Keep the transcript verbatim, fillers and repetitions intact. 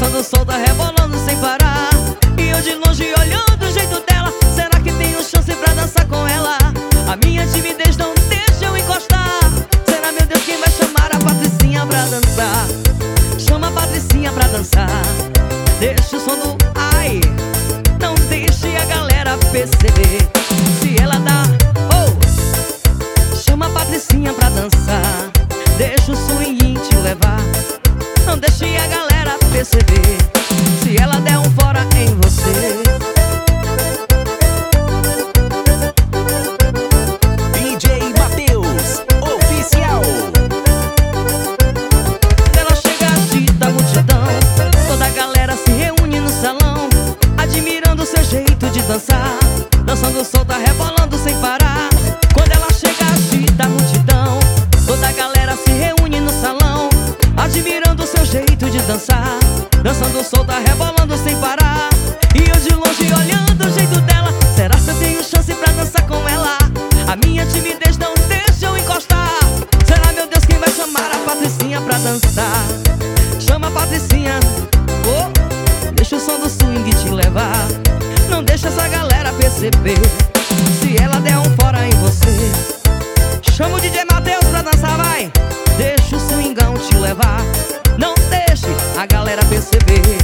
dançando solta, rebolando sem parar. E eu de longe olhando o jeito dela. Será que tenho chance pra dançar com ela? A minha timidez não deixa eu encostar. Será, meu Deus, quem vai chamar a Patricinha pra dançar? Chama a Patricinha pra dançar. Deixa o som do ai, não deixe a galera perceber. Se ela dá, oh, chama a Patricinha pra dançar. Deixa o swing te levar. Não deixe a galera perceber. Se ela der um fora em você. D J Matheus, oficial. Quando ela chega, agita a multidão. Toda a galera se reúne no salão, admirando seu jeito de dançar. Dançando solta, rebolando sem parar. Quando ela chega, agita a multidão. Toda a galera se reúne no salão, admirando seu jeito de dançar. Dançando solta, rebolando sem parar. E eu de longe olhando o jeito dela. Será que eu tenho chance pra dançar com ela? A minha timidez não deixa eu encostar. Será, meu Deus, quem vai chamar a Patricinha pra dançar? Chama a Patricinha, oh, deixa o som do swing te levar. Não deixa essa galera perceber. Se ela der um fora em você. Chama o D J Matheus pra dançar, vai. Deixa o swingão te levar. Não deixe a galera perceber.